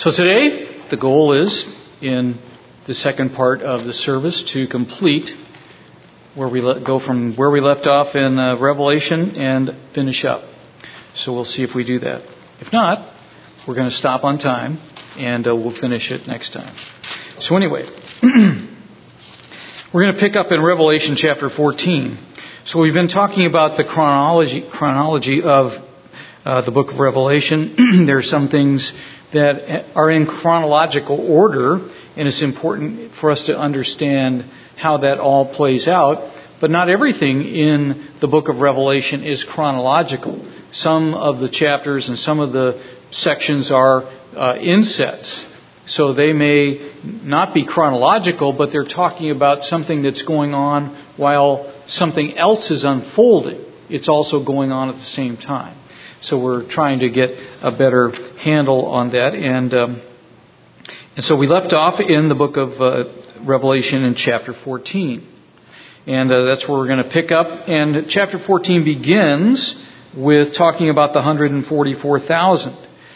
So today, the goal is, in the second part of the service, to complete where we go from where we left off in Revelation and finish up. So we'll see if we do that. If not, we're going to stop on time and we'll finish it next time. So anyway, we're going to pick up in Revelation chapter 14. So we've been talking about the chronology of the book of Revelation. There are some things that are in chronological order, and it's important for us to understand how that all plays out. But not everything in the book of Revelation is chronological. Some of the chapters and some of the sections are insets. So they may not be chronological, but they're talking about something that's going on while something else is unfolding. It's also going on at the same time. So we're trying to get a better handle on that. And so we left off in the book of Revelation in chapter 14. And that's where we're going to pick up. And chapter 14 begins with talking about the 144,000.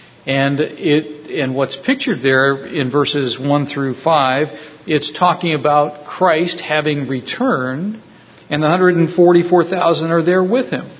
And what's pictured there in verses 1 through 5, it's talking about Christ having returned, and the 144,000 are there with him.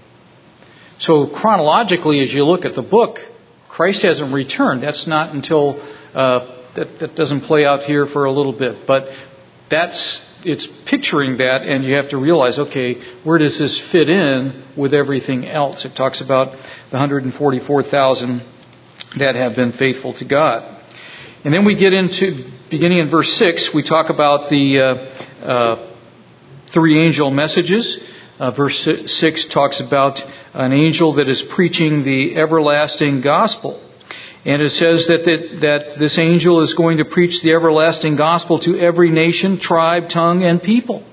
So chronologically, as you look at the book, Christ hasn't returned. That's not until that doesn't play out here for a little bit, but it's picturing that, and you have to realize, okay, where does this fit in with everything else? It talks about the 144,000 that have been faithful to God. And then we get into, beginning in verse 6, we talk about the three angel messages. Verse 6 talks about an angel that is preaching the everlasting gospel. And it says that this angel is going to preach the everlasting gospel to every nation, tribe, tongue, and people.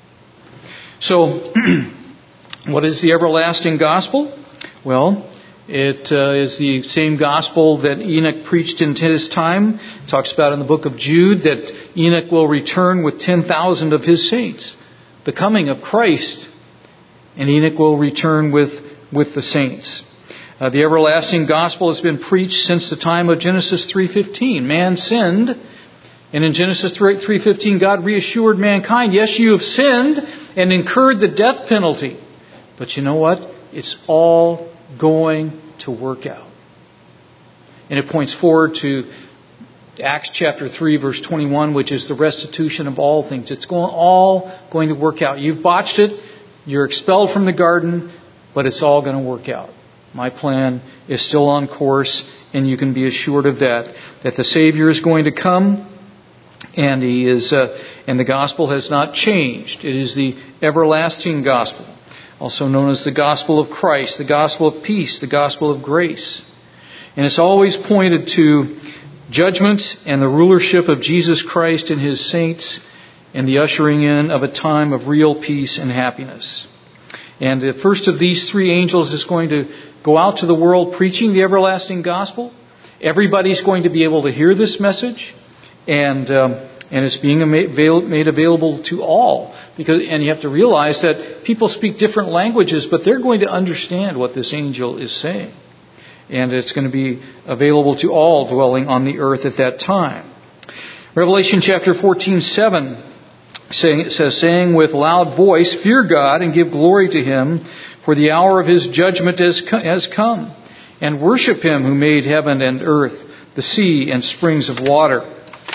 So, what is the everlasting gospel? Well, it is the same gospel that Enoch preached in his time. It talks about in the book of Jude that Enoch will return with 10,000 of his saints. The coming of Christ. And Enoch will return with the saints. The everlasting gospel has been preached since the time of Genesis 3:15. Man sinned, and in Genesis 3:15, God reassured mankind, yes, you have sinned and incurred the death penalty. But you know what? It's all going to work out. And it points forward to Acts chapter 3, verse 21, which is the restitution of all things. It's all going to work out. You've botched it. You're expelled from the garden, but it's all going to work out. My plan is still on course, and you can be assured of that the Savior is going to come, and He is, and the gospel has not changed. It is the everlasting gospel, also known as the gospel of Christ, the gospel of peace, the gospel of grace. And it's always pointed to judgment and the rulership of Jesus Christ and His saints, and the ushering in of a time of real peace and happiness. And the first of these three angels is going to go out to the world preaching the everlasting gospel. Everybody's going to be able to hear this message, and it's being made available to all. And you have to realize that people speak different languages, but they're going to understand what this angel is saying. And it's going to be available to all dwelling on the earth at that time. Revelation chapter 14:7 saying with loud voice, fear God and give glory to Him, for the hour of His judgment has come. And worship Him who made heaven and earth, the sea and springs of water.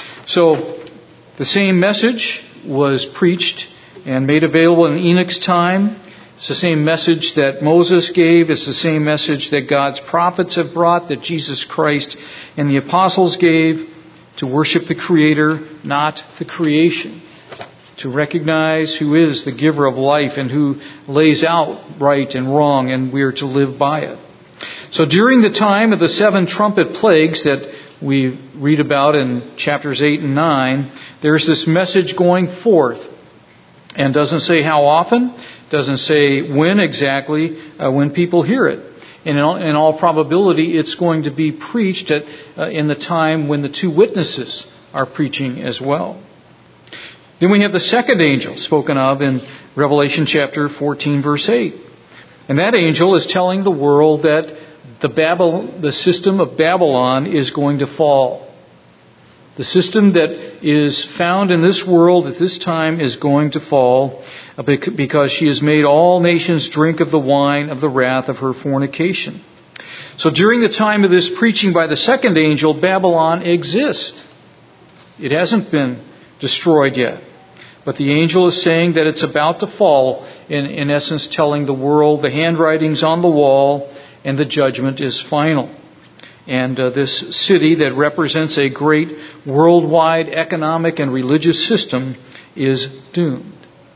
So the same message was preached and made available in Enoch's time. It's the same message that Moses gave. It's the same message that God's prophets have brought, that Jesus Christ and the apostles gave, to worship the Creator, not the creation. To recognize who is the giver of life and who lays out right and wrong, and we are to live by it. So during the time of the 7 trumpet plagues that we read about in chapters 8 and 9, there's this message going forth. And doesn't say how often, doesn't say when exactly, when people hear it. And in all probability, it's going to be preached in the time when the 2 witnesses are preaching as well. Then we have the second angel spoken of in Revelation chapter 14, verse 8. And that angel is telling the world that the system of Babylon is going to fall. The system that is found in this world at this time is going to fall because she has made all nations drink of the wine of the wrath of her fornication. So during the time of this preaching by the second angel, Babylon exists. It hasn't been destroyed yet. But the angel is saying that it's about to fall, in essence telling the world the handwriting's on the wall and the judgment is final. And this city that represents a great worldwide economic and religious system is doomed.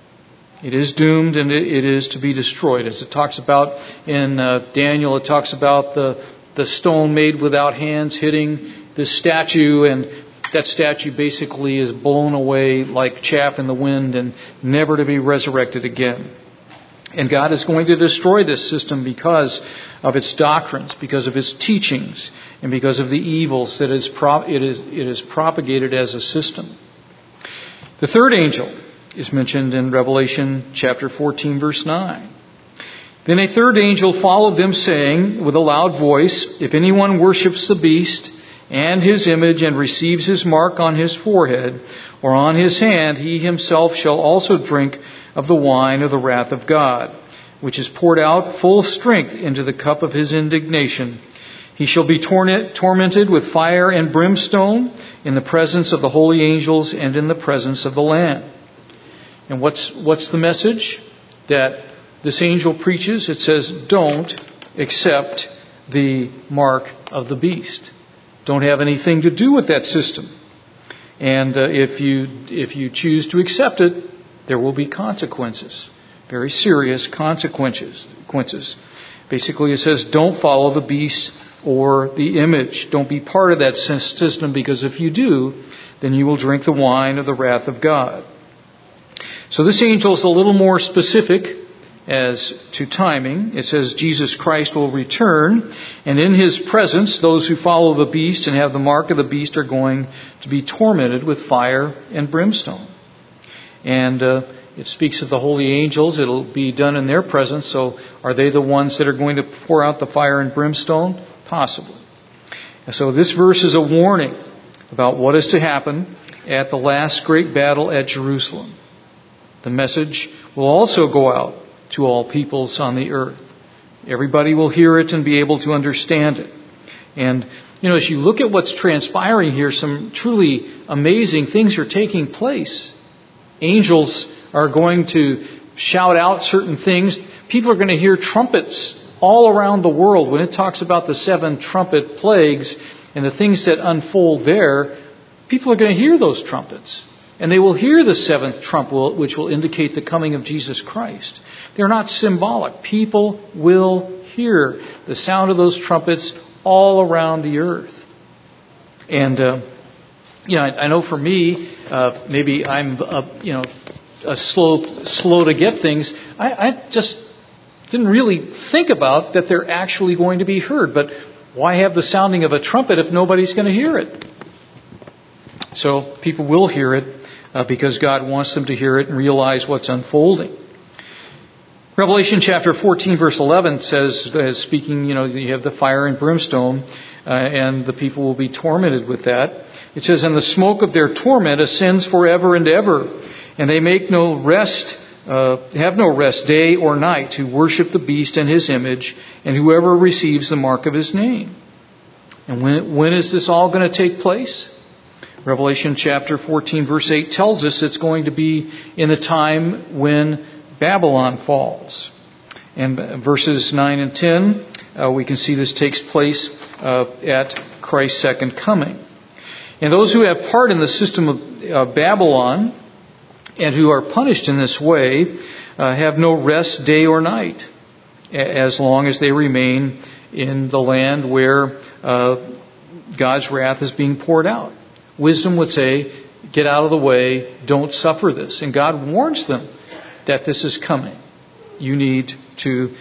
It is doomed and it is to be destroyed. As it talks about in Daniel, it talks about the stone made without hands hitting this statue, and that statue basically is blown away like chaff in the wind and never to be resurrected again. And God is going to destroy this system because of its doctrines, because of its teachings, and because of the evils that it is propagated as a system. The third angel is mentioned in Revelation chapter 14, verse 9. Then a third angel followed them, saying with a loud voice, "If anyone worships the beast and his image and receives his mark on his forehead or on his hand, he himself shall also drink of the wine of the wrath of God, which is poured out full strength into the cup of his indignation. He shall be tormented with fire and brimstone in the presence of the holy angels and in the presence of the Lamb." And what's the message that this angel preaches? It says, don't accept the mark of the beast. Don't have anything to do with that system. And if you choose to accept it, there will be consequences, very serious consequences. Basically, it says, don't follow the beast or the image. Don't be part of that system, because if you do, then you will drink the wine of the wrath of God. So this angel is a little more specific as to timing. It says Jesus Christ will return, and in his presence, those who follow the beast and have the mark of the beast are going to be tormented with fire and brimstone. And it speaks of the holy angels. It'll be done in their presence. So are they the ones that are going to pour out the fire and brimstone? Possibly. And so this verse is a warning about what is to happen at the last great battle at Jerusalem. The message will also go out to all peoples on the earth. Everybody will hear it and be able to understand it. And, as you look at what's transpiring here, some truly amazing things are taking place. Angels are going to shout out certain things. People are going to hear trumpets all around the world. When it talks about the 7 trumpet plagues and the things that unfold there, people are going to hear those trumpets. And they will hear the 7th trump, which will indicate the coming of Jesus Christ. They're not symbolic. People will hear the sound of those trumpets all around the earth. And, I know for me, maybe I'm, slow to get things. I just didn't really think about that they're actually going to be heard. But why have the sounding of a trumpet if nobody's going to hear it? So people will hear it because God wants them to hear it and realize what's unfolding. Revelation chapter 14 verse 11 says, speaking, you have the fire and brimstone, and the people will be tormented with that. It says, and the smoke of their torment ascends forever and ever, and they make no rest, have no rest day or night, who worship the beast and his image, and whoever receives the mark of his name. And when is this all going to take place? Revelation chapter 14 verse 8 tells us it's going to be in the time when Babylon falls. And verses 9 and 10, we can see this takes place at Christ's second coming. And those who have part in the system of Babylon and who are punished in this way have no rest day or night, as long as they remain in the land where God's wrath is being poured out. Wisdom would say, get out of the way, don't suffer this. And God warns them that this is coming. You need to,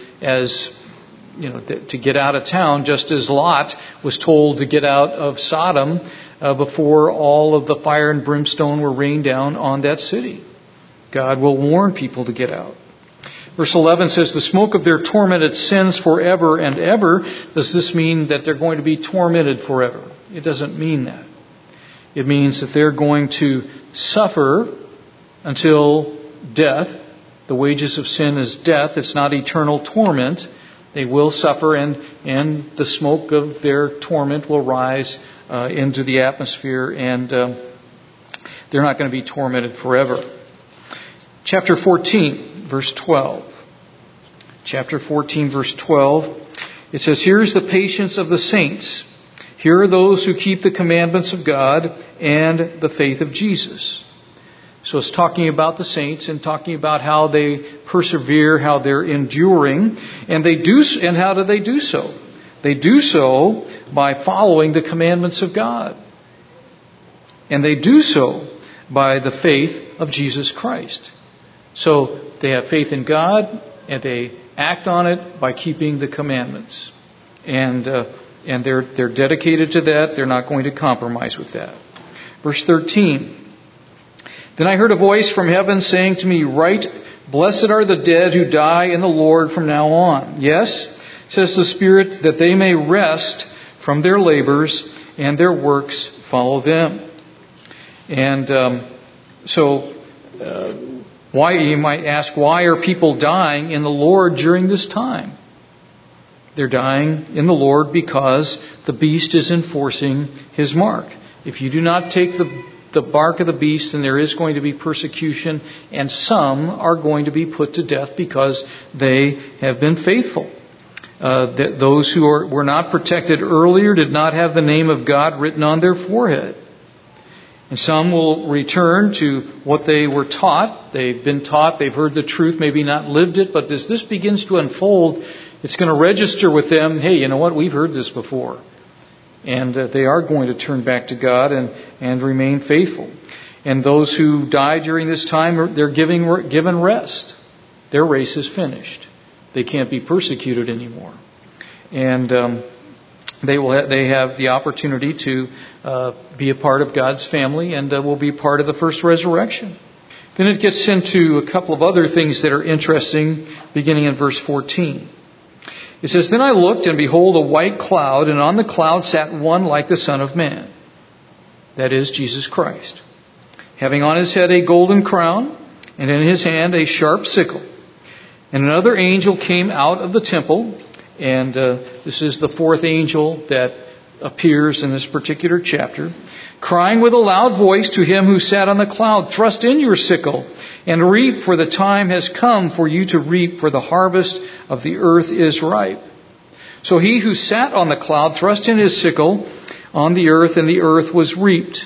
to get out of town, just as Lot was told to get out of Sodom before all of the fire and brimstone were rained down on that city. God will warn people to get out. Verse 11 says, the smoke of their tormented sins forever and ever. Does this mean that they're going to be tormented forever? It doesn't mean that. It means that they're going to suffer until death. The wages of sin is death. It's not eternal torment. They will suffer, and the smoke of their torment will rise into the atmosphere, and they're not going to be tormented forever. Chapter 14, verse 12. Chapter 14, verse 12. It says, here is the patience of the saints. Here are those who keep the commandments of God and the faith of Jesus. So it's talking about the saints and talking about how they persevere, how they're enduring, and how do they do so? They do so by following the commandments of God. And they do so by the faith of Jesus Christ. So they have faith in God, and they act on it by keeping the commandments. And they're dedicated to that. They're not going to compromise with that. Verse 13. Then I heard a voice from heaven saying to me, write, blessed are the dead who die in the Lord from now on. Yes, says the Spirit, that they may rest from their labors and their works follow them. And why, you might ask, why are people dying in the Lord during this time? They're dying in the Lord because the beast is enforcing his mark. If you do not take the mark of the beast, then there is going to be persecution, and some are going to be put to death because they have been faithful. Those who were not protected earlier did not have the name of God written on their forehead. And some will return to what they were taught. They've been taught, they've heard the truth, maybe not lived it, but as this begins to unfold, it's going to register with them, hey, you know what, we've heard this before. And they are going to turn back to God and remain faithful. And those who die during this time, they're given rest. Their race is finished. They can't be persecuted anymore. And they have the opportunity to be a part of God's family, and will be part of the first resurrection. Then it gets into a couple of other things that are interesting, beginning in verse 14. It says, then I looked, and behold, a white cloud, and on the cloud sat one like the Son of Man. That is Jesus Christ. Having on his head a golden crown, and in his hand a sharp sickle. And another angel came out of the temple, and this is the fourth angel that appears in this particular chapter, crying with a loud voice to him who sat on the cloud, thrust in your sickle and reap, for the time has come for you to reap, for the harvest of the earth is ripe. So he who sat on the cloud thrust in his sickle on the earth, and the earth was reaped.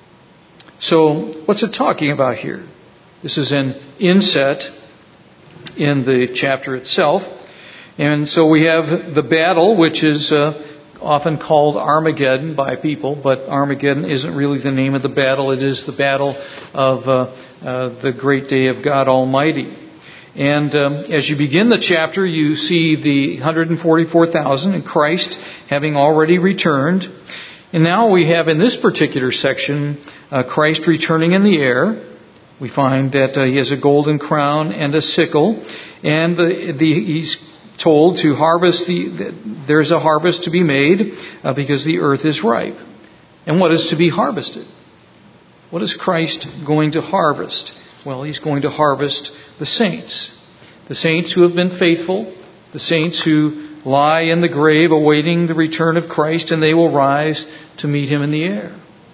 So what's it talking about here? This is an inset in the chapter itself. And so we have the battle, which is often called Armageddon by people, but Armageddon isn't really the name of the battle. It is the battle of the great day of God Almighty. And as you begin the chapter, you see the 144,000 and Christ having already returned. And now we have in this particular section Christ returning in the air. We find that he has a golden crown and a sickle, and he's told to harvest there's a harvest to be made because the earth is ripe. And what is to be harvested? What is Christ going to harvest? Well, he's going to harvest the saints. The saints who have been faithful, the saints who lie in the grave awaiting the return of Christ, and they will rise to meet him in the air.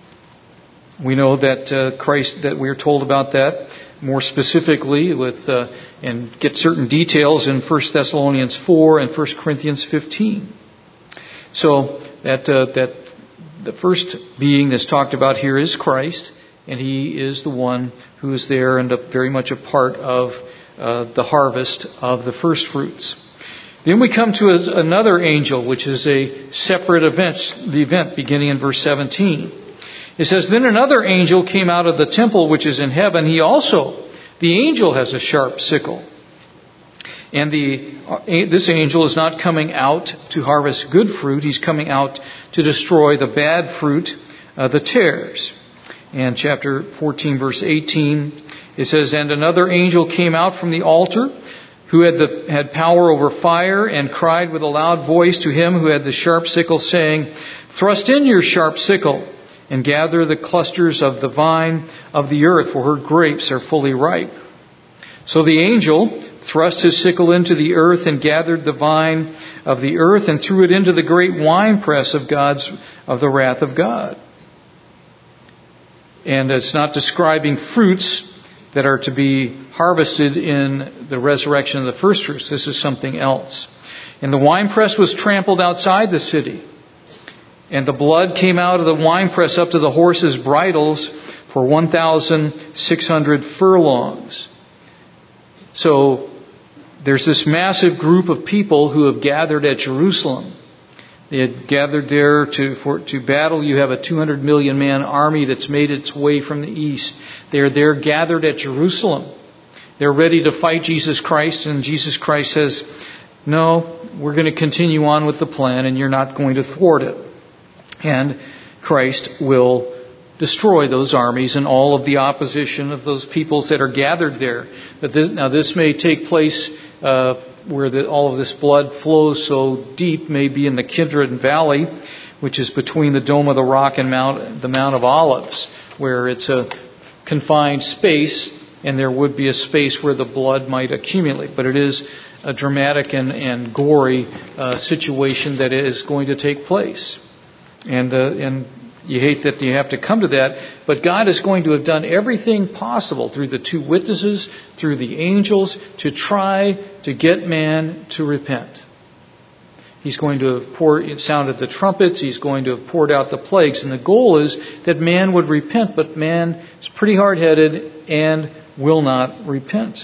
We know that Christ, that we're told about that more specifically with and get certain details in 1 Thessalonians 4 and 1 Corinthians 15. So that the first being that's talked about here is Christ, and he is the one who is there and very much a part of the harvest of the first fruits. Then we come to another angel, which is a separate event, the event beginning in verse 17. It says, then another angel came out of the temple which is in heaven. He also, the angel, has a sharp sickle. And this angel is not coming out to harvest good fruit. He's coming out to destroy the bad fruit, the tares. And chapter 14, verse 18, it says, and another angel came out from the altar, who had power over fire, and cried with a loud voice to him who had the sharp sickle, saying, Thrust in your sharp sickle, and gather the clusters of the vine of the earth, for her grapes are fully ripe. So the angel thrust his sickle into the earth and gathered the vine of the earth and threw it into the great winepress of the wrath of God. And it's not describing fruits that are to be harvested in the resurrection of the first fruits. This is something else. And the winepress was trampled outside the city. And the blood came out of the winepress up to the horses' bridles for 1,600 furlongs. So there's this massive group of people who have gathered at Jerusalem. They had gathered there to battle. You have a 200 million man army that's made its way from the east. They're there gathered at Jerusalem. They're ready to fight Jesus Christ, and Jesus Christ says, no, we're going to continue on with the plan, and you're not going to thwart it. And Christ will destroy those armies and all of the opposition of those peoples that are gathered there. But this may take place where all of this blood flows so deep, maybe in the Kidron Valley, which is between the Dome of the Rock and the Mount of Olives, where it's a confined space, and there would be a space where the blood might accumulate. But it is a dramatic and gory situation that is going to take place. And you hate that you have to come to that, but God is going to have done everything possible through the two witnesses, through the angels, to try to get man to repent. He's going to have sounded the trumpets. He's going to have poured out the plagues. And the goal is that man would repent, but man is pretty hard-headed and will not repent.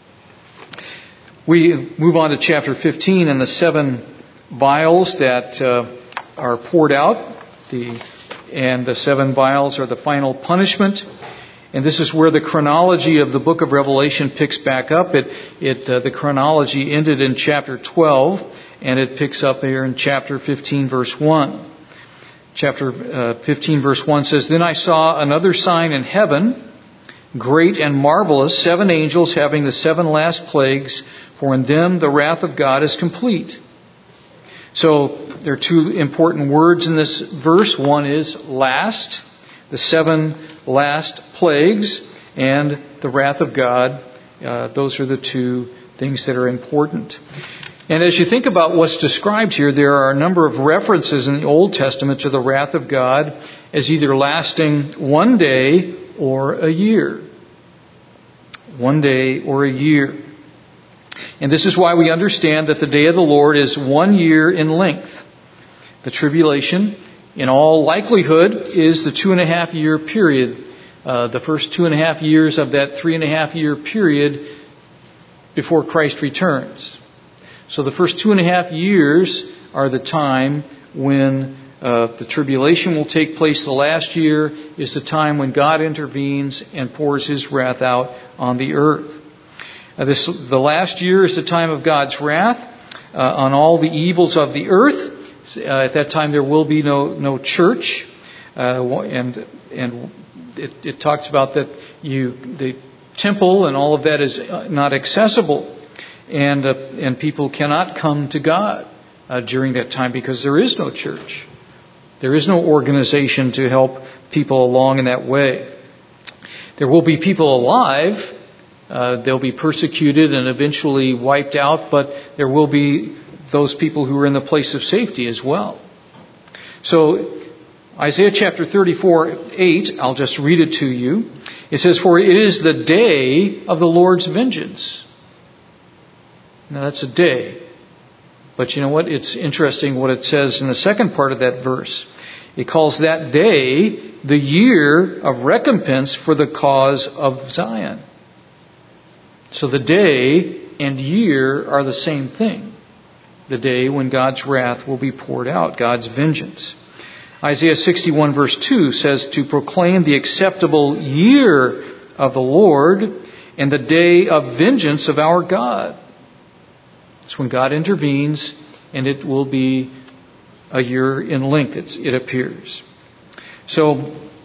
We move on to chapter 15 and the 7 vials that are poured out. And the 7 vials are the final punishment. And this is where the chronology of the book of Revelation picks back up. The chronology ended in chapter 12, and it picks up here in chapter 15, verse 1. Chapter 15, verse 1 says, Then I saw another sign in heaven, great and marvelous, 7 angels having the 7 last plagues, for in them the wrath of God is complete. So there are 2 important words in this verse. One is last, the 7 last plagues, and the wrath of God. Those are the 2 things that are important. And as you think about what's described here, there are a number of references in the Old Testament to the wrath of God as either lasting one day or a year. One day or a year. And this is why we understand that the day of the Lord is 1 year in length. The tribulation, in all likelihood, is the 2.5 year period. The first 2.5 years of that 3.5 year period before Christ returns. So the first 2.5 years are the time when the tribulation will take place. The last year is the time when God intervenes and pours His wrath out on the earth. The last year is the time of God's wrath on all the evils of the earth. At that time there will be no church, and it talks about that the temple and all of that is not accessible, and people cannot come to God during that time because there is no church. There is no organization to help people along in that way. There will be people alive. They'll be persecuted and eventually wiped out, but there will be those people who are in the place of safety as well. So Isaiah chapter 34:8, I'll just read it to you. It says, For it is the day of the Lord's vengeance. Now that's a day. But you know what? It's interesting what it says in the second part of that verse. It calls that day the year of recompense for the cause of Zion. So the day and year are the same thing. The day when God's wrath will be poured out, God's vengeance. Isaiah 61 verse 2 says to proclaim the acceptable year of the Lord and the day of vengeance of our God. It's when God intervenes, and it will be a year in length, it appears. So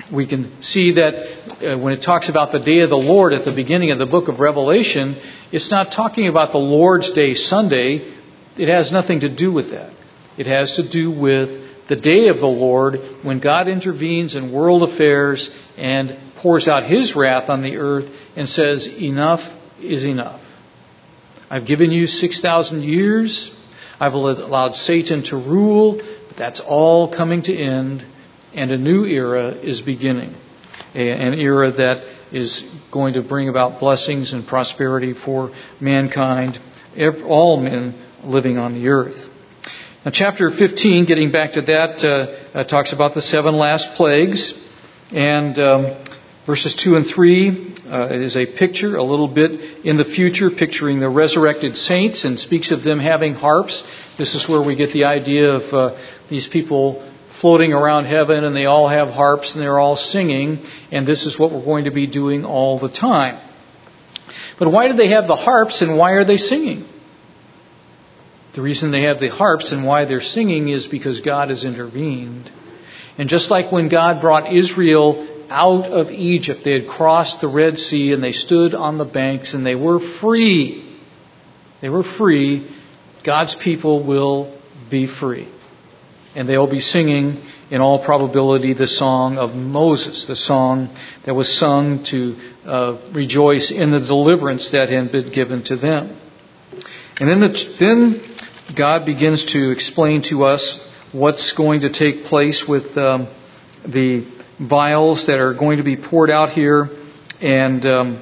We can see that when it talks about the day of the Lord at the beginning of the book of Revelation, it's not talking about the Lord's Day Sunday. It has nothing to do with that. It has to do with the day of the Lord when God intervenes in world affairs and pours out His wrath on the earth and says, enough is enough. I've given you 6,000 years. I've allowed Satan to rule, but that's all coming to end, and a new era is beginning. An era that is going to bring about blessings and prosperity for mankind, all men living on the earth. Now, chapter 15, getting back to that, talks about the 7 last plagues. And verses 2 and 3 is a picture, a little bit in the future, picturing the resurrected saints, and speaks of them having harps. This is where we get the idea of these people floating around heaven, and they all have harps, and they're all singing. And this is what we're going to be doing all the time. But why do they have the harps, and why are they singing? The reason they have the harps and why they're singing is because God has intervened. And just like when God brought Israel out of Egypt, they had crossed the Red Sea and they stood on the banks and they were free. They were free. God's people will be free. And they'll be singing, in all probability, the song of Moses, the song that was sung to rejoice in the deliverance that had been given to them. And then God begins to explain to us what's going to take place with the vials that are going to be poured out here, and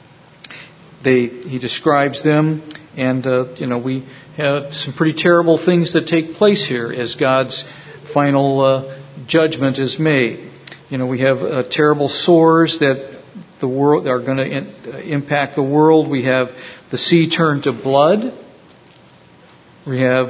He describes them, and we have some pretty terrible things that take place here as God's final judgment is made. We have terrible sores that the world are going to impact the world. We have the sea turned to blood. We have,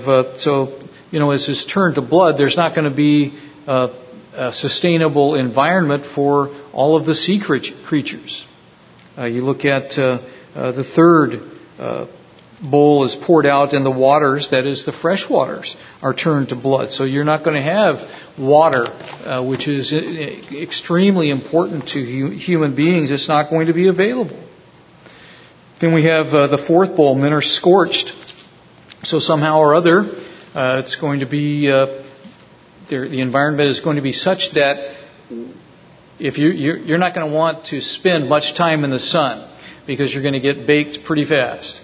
as it's turned to blood, there's not going to be a sustainable environment for all of the sea creatures. You look at the third bowl is poured out and the waters, that is the fresh waters, are turned to blood. So you're not going to have water, which is extremely important to human beings. It's not going to be available. Then we have the fourth bowl, men are scorched. So somehow or other, it's going to be the environment is going to be such that if you're not going to want to spend much time in the sun because you're going to get baked pretty fast.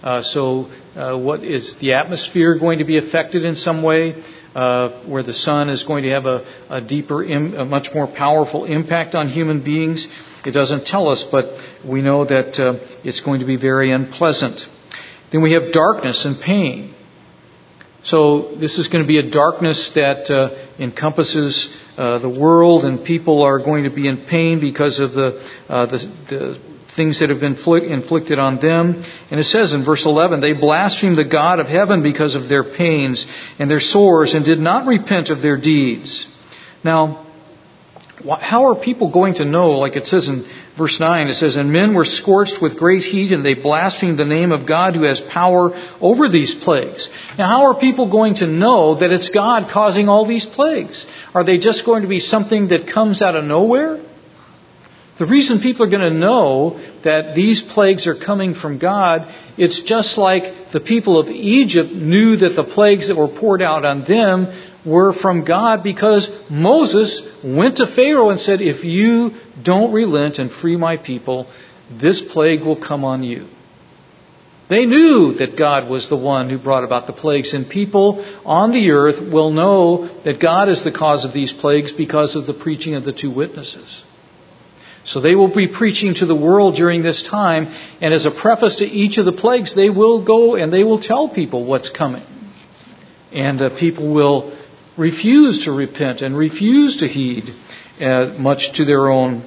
What is the atmosphere going to be affected in some way, where the sun is going to have a deeper, a much more powerful impact on human beings? It doesn't tell us, but we know that it's going to be very unpleasant. Then we have darkness and pain. So this is going to be a darkness that encompasses the world, and people are going to be in pain because of the things that have been inflicted on them. And it says in verse 11, they blasphemed the God of heaven because of their pains and their sores and did not repent of their deeds. Now, how are people going to know? Like it says in verse 9, it says, and men were scorched with great heat, and they blasphemed the name of God who has power over these plagues. Now, how are people going to know that it's God causing all these plagues? Are they just going to be something that comes out of nowhere? The reason people are going to know that these plagues are coming from God, it's just like the people of Egypt knew that the plagues that were poured out on them were from God, because Moses went to Pharaoh and said, if you don't relent and free my people, this plague will come on you. They knew that God was the one who brought about the plagues, and people on the earth will know that God is the cause of these plagues because of the preaching of the two witnesses. So they will be preaching to the world during this time, and as a preface to each of the plagues, they will go and they will tell people what's coming. And people will refuse to repent and refuse to heed, much to their own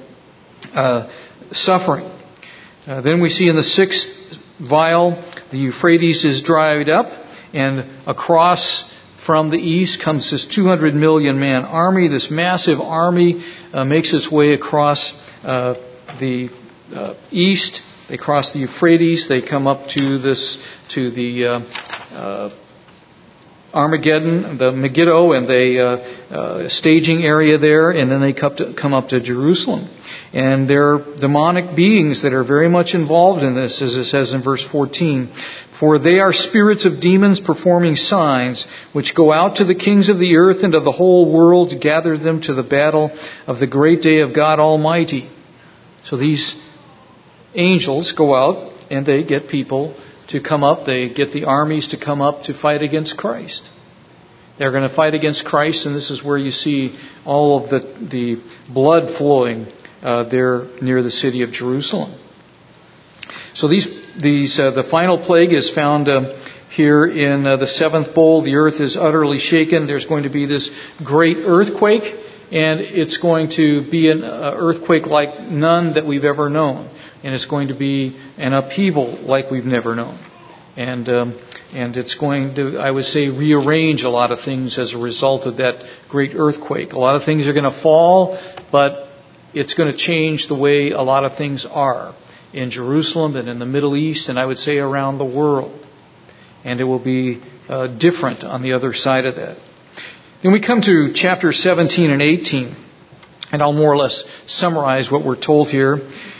suffering. Then we see in the sixth vial, the Euphrates is dried up, and across from the east comes this 200 million man army. This massive army makes its way across the east. They cross the Euphrates. They come up to the Armageddon, the Megiddo, and the staging area there, and then they come up to Jerusalem. And they're demonic beings that are very much involved in this, as it says in verse 14. For they are spirits of demons performing signs, which go out to the kings of the earth and of the whole world to gather them to the battle of the great day of God Almighty. So these angels go out and they get people to come up. They get the armies to come up to fight against Christ. They're going to fight against Christ, and this is where you see all of the blood flowing there near the city of Jerusalem. So the final plague is found here in the seventh bowl. The earth is utterly shaken. There's going to be this great earthquake, and it's going to be an earthquake like none that we've ever known. And it's going to be an upheaval like we've never known. And it's going to, I would say, rearrange a lot of things as a result of that great earthquake. A lot of things are going to fall, but it's going to change the way a lot of things are in Jerusalem and in the Middle East, and I would say around the world. And it will be different on the other side of that. Then we come to chapter 17 and 18, and I'll more or less summarize what we're told here.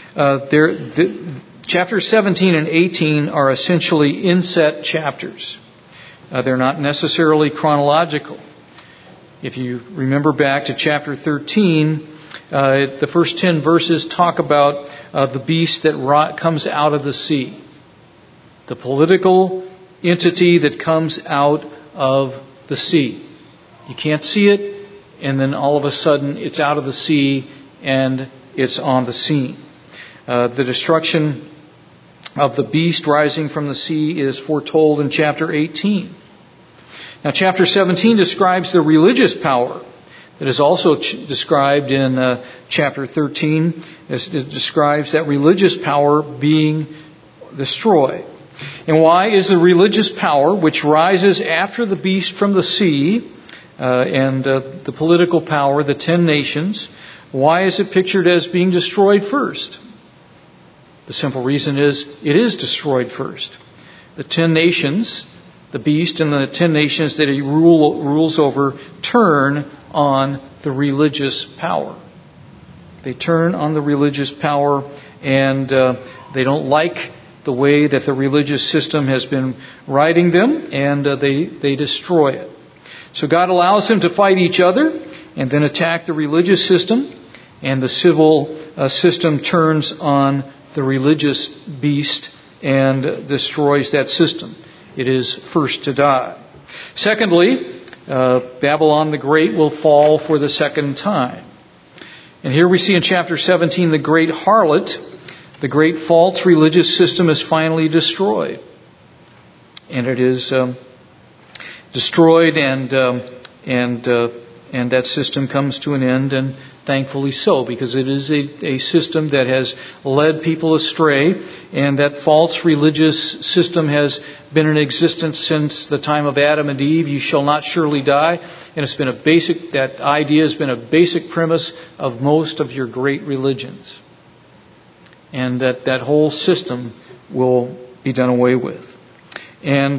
Chapters 17 and 18 are essentially inset chapters. They're not necessarily chronological. If you remember back to chapter 13, the first 10 verses talk about the beast that comes out of the sea. The political entity that comes out of the sea. You can't see it, and then all of a sudden it's out of the sea and it's on the scene. The destruction of the beast rising from the sea is foretold in chapter 18. Now, chapter 17 describes the religious power that is also described in chapter 13. It describes that religious power being destroyed. And why is the religious power, which rises after the beast from the sea, and the political power, the 10 nations, why is it pictured as being destroyed first? The simple reason is it is destroyed first. The 10 nations, the beast and the 10 nations that he rules over, turn on the religious power. They turn on the religious power, and they don't like the way that the religious system has been riding them, and they destroy it. So God allows them to fight each other and then attack the religious system, and the civil system turns on the religious beast and destroys that system. It is first to die. Secondly, Babylon the Great will fall for the second time. And here we see in chapter 17 the great harlot, the great false religious system is finally destroyed. And it is destroyed, and that system comes to an end, and thankfully so, because it is a system that has led people astray, and that false religious system has been in existence since the time of Adam and Eve. You shall not surely die. And it's been that idea has been a basic premise of most of your great religions. And that whole system will be done away with. And,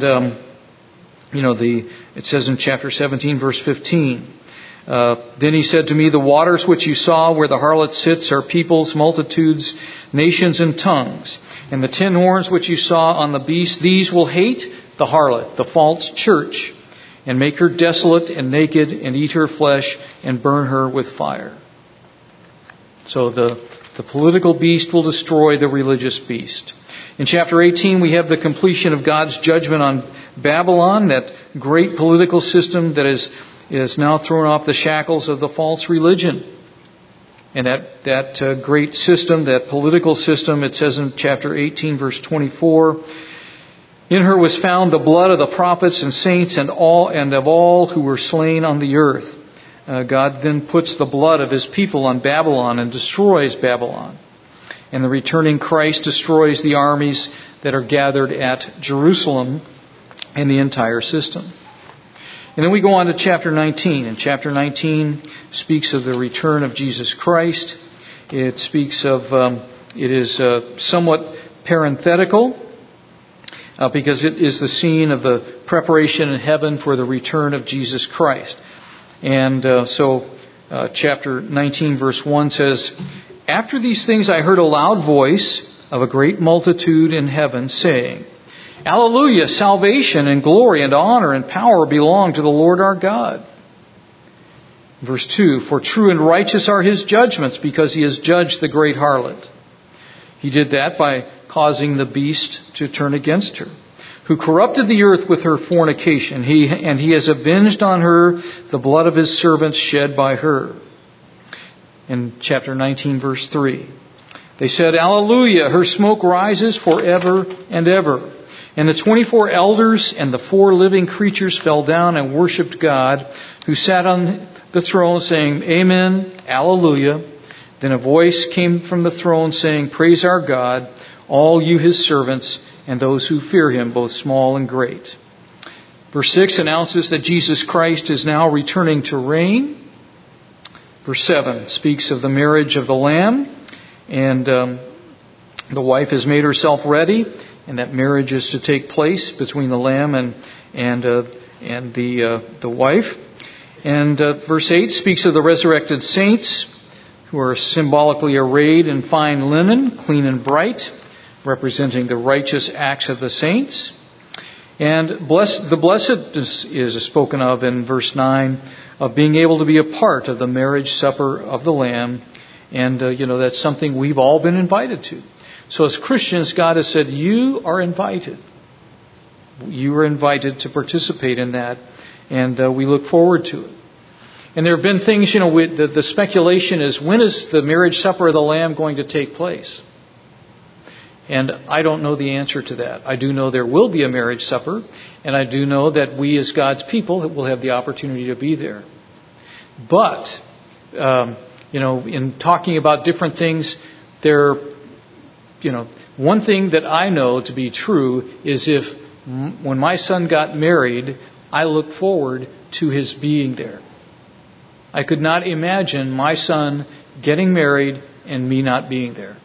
it says in chapter 17, verse 15, then he said to me, the waters which you saw where the harlot sits are peoples, multitudes, nations, and tongues. And the 10 horns which you saw on the beast, these will hate the harlot, the false church, and make her desolate and naked, and eat her flesh, and burn her with fire. So the political beast will destroy the religious beast. In chapter 18, we have the completion of God's judgment on Babylon, that great political system that is now thrown off the shackles of the false religion. And that great system, that political system, it says in chapter 18, verse 24, in her was found the blood of the prophets and saints and of all who were slain on the earth. God then puts the blood of his people on Babylon and destroys Babylon. And the returning Christ destroys the armies that are gathered at Jerusalem and the entire system. And then we go on to chapter 19. And chapter 19 speaks of the return of Jesus Christ. It speaks of, it is somewhat parenthetical. because it is the scene of the preparation in heaven for the return of Jesus Christ. And chapter 19, verse 1 says, "After these things I heard a loud voice of a great multitude in heaven saying, 'Alleluia, salvation and glory and honor and power belong to the Lord our God.'" Verse 2, "For true and righteous are his judgments, because he has judged the great harlot. He did that by causing the beast to turn against her, who corrupted the earth with her fornication. He has avenged on her the blood of his servants shed by her." In chapter 19, verse 3, they said, "Alleluia, her smoke rises forever and ever." And the 24 elders and the 4 living creatures fell down and worshipped God, who sat on the throne, saying, "Amen, Alleluia." Then a voice came from the throne saying, "Praise our God, all you his servants, and those who fear him, both small and great." Verse 6 announces that Jesus Christ is now returning to reign. Verse 7 speaks of the marriage of the Lamb, and the wife has made herself ready, and that marriage is to take place between the Lamb and the wife. And verse 8 speaks of the resurrected saints, who are symbolically arrayed in fine linen, clean and bright, representing the righteous acts of the saints. And the blessedness is spoken of in verse 9, of being able to be a part of the marriage supper of the Lamb. And, that's something we've all been invited to. So as Christians, God has said, you are invited. You are invited to participate in that. And we look forward to it. And there have been things, the speculation is, when is the marriage supper of the Lamb going to take place? And I don't know the answer to that. I do know there will be a marriage supper, and I do know that we as God's people will have the opportunity to be there. But, in talking about different things, one thing that I know to be true is when my son got married, I look forward to his being there. I could not imagine my son getting married and me not being there.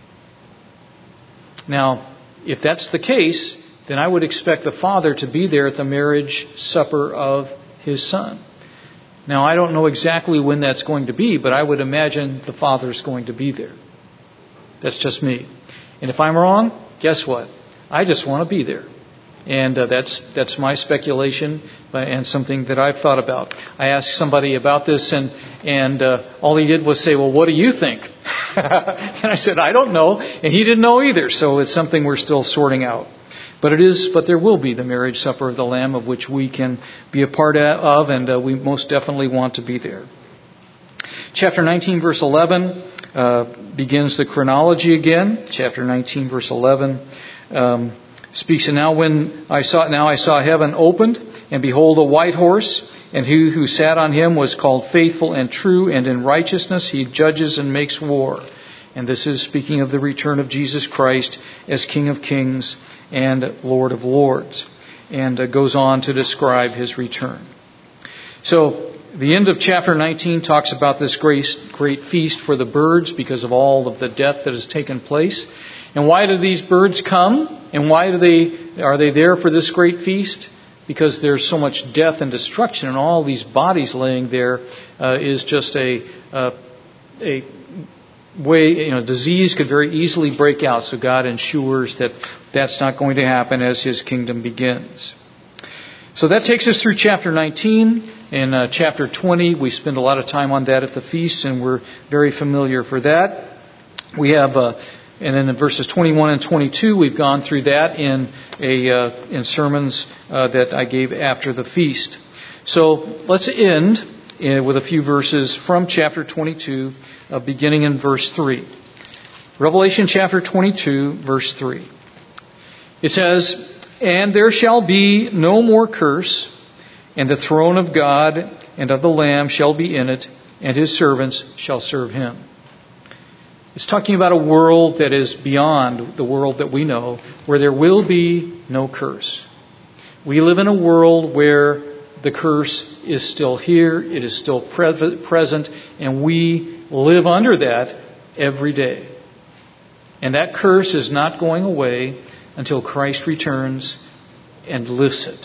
Now, if that's the case, then I would expect the father to be there at the marriage supper of his son. Now, I don't know exactly when that's going to be, but I would imagine the father's going to be there. That's just me. And if I'm wrong, guess what? I just want to be there. And that's my speculation and something that I've thought about. I asked somebody about this, and all he did was say, "Well, what do you think?" And I said, "I don't know," and he didn't know either. So it's something we're still sorting out. But there will be the marriage supper of the Lamb, of which we can be a part of, and we most definitely want to be there. Chapter 19, verse 11 begins the chronology again. Chapter 19, verse 11. Speaks, "And now I saw heaven opened, and behold a white horse, and he who sat on him was called Faithful and True, and in righteousness he judges and makes war." And this is speaking of the return of Jesus Christ as King of Kings and Lord of Lords, and goes on to describe his return. So the end of chapter 19 talks about this great feast for the birds because of all of the death that has taken place. And why do these birds come? And why are they there for this great feast? Because there's so much death and destruction, and all these bodies laying there is just a way, disease could very easily break out. So God ensures that that's not going to happen as His kingdom begins. So that takes us through chapter 19. In chapter 20, we spend a lot of time on that at the feast, and we're very familiar for that. We have, and then in verses 21 and 22, we've gone through that in sermons that I gave after the feast. So let's end with a few verses from chapter 22, beginning in verse 3. Revelation chapter 22, verse 3. It says, "And there shall be no more curse, and the throne of God and of the Lamb shall be in it, and His servants shall serve Him." It's talking about a world that is beyond the world that we know, where there will be no curse. We live in a world where the curse is still here, it is still present, and we live under that every day. And that curse is not going away until Christ returns and lifts it.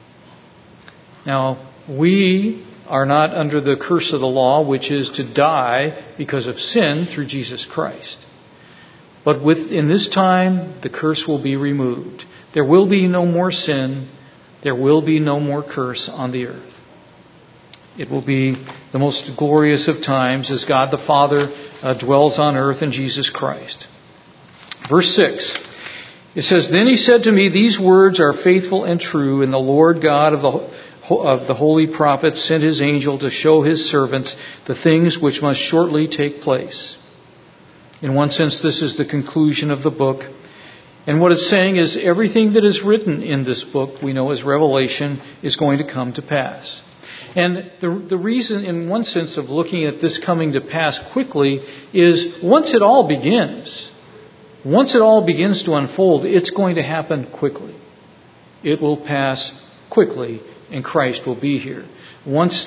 Now, we are not under the curse of the law, which is to die because of sin through Jesus Christ. But in this time, the curse will be removed. There will be no more sin. There will be no more curse on the earth. It will be the most glorious of times as God the Father dwells on earth in Jesus Christ. Verse 6, it says, "Then he said to me, these words are faithful and true, and the Lord God of the holy prophets sent his angel to show his servants the things which must shortly take place." In one sense, this is the conclusion of the book. And what it's saying is everything that is written in this book, we know as Revelation, is going to come to pass. And the reason, in one sense, of looking at this coming to pass quickly is once it all begins to unfold, it's going to happen quickly. It will pass quickly, and Christ will be here. Once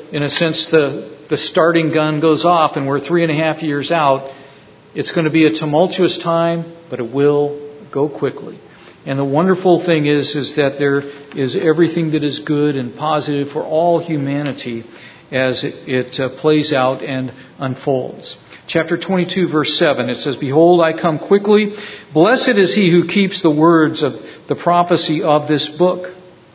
the starting gun goes off and we're 3.5 years out, it's going to be a tumultuous time, but it will go quickly. And the wonderful thing is that there is everything that is good and positive for all humanity as it plays out and unfolds. Chapter 22, verse 7, it says, "Behold, I come quickly. Blessed is he who keeps the words of the prophecy of this book."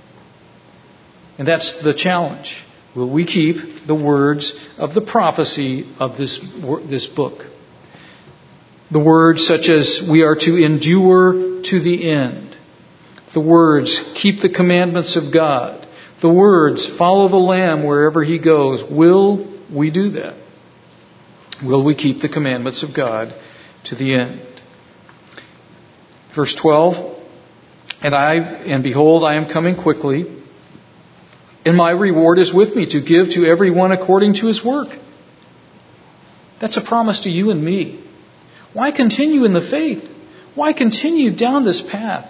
And that's the challenge. Will we keep the words of the prophecy of this book? The words such as we are to endure to the end. The words, keep the commandments of God. The words, follow the Lamb wherever he goes. Will we do that? Will we keep the commandments of God to the end? Verse 12, and behold, I am coming quickly, and my reward is with me to give to everyone according to his work. That's a promise to you and me. Why continue in the faith? Why continue down this path?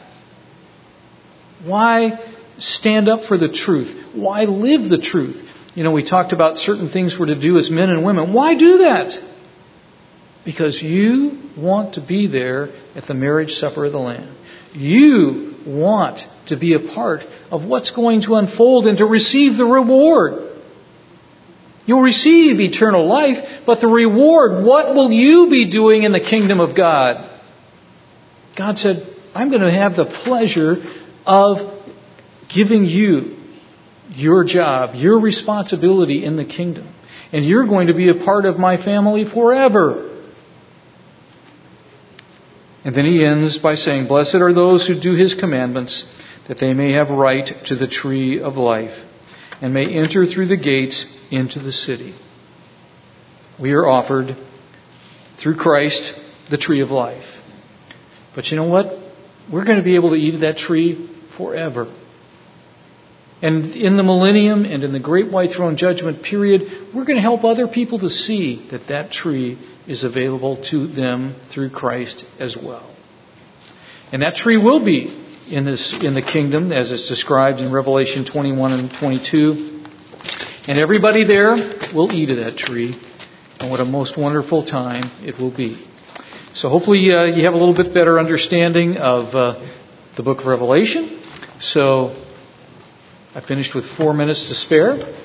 Why stand up for the truth? Why live the truth? We talked about certain things we're to do as men and women. Why do that? Because you want to be there at the marriage supper of the Lamb. You want to be a part of what's going to unfold and to receive the reward. You'll receive eternal life, but the reward, what will you be doing in the kingdom of God? God said, I'm going to have the pleasure of giving you your job, your responsibility in the kingdom. And you're going to be a part of my family forever. And then he ends by saying, "Blessed are those who do his commandments, that they may have right to the tree of life, and may enter through the gates into the city." We are offered, through Christ, the tree of life. But you know what? We're going to be able to eat of that tree forever. And in the millennium and in the great white throne judgment period, we're going to help other people to see that that tree is available to them through Christ as well. And that tree will be in the kingdom as it's described in Revelation 21 and 22. And everybody there will eat of that tree. And what a most wonderful time it will be. So hopefully you have a little bit better understanding of the book of Revelation. So I finished with 4 minutes to spare.